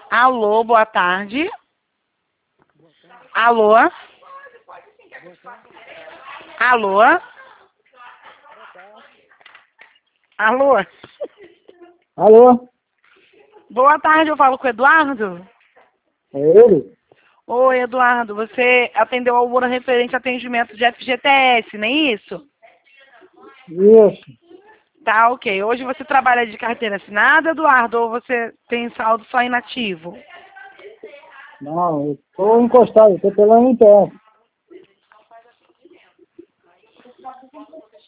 Alô, boa tarde. Alô? Alô? Alô? Alô? Boa tarde, eu falo com o Eduardo. É ele? Oi, Eduardo, você atendeu ao Ouro referente a atendimento de FGTS, não é isso? Isso. Tá, ok. Hoje você trabalha de carteira assinada, Eduardo, ou você tem saldo só inativo? Não, eu estou encostado, estou pela internet.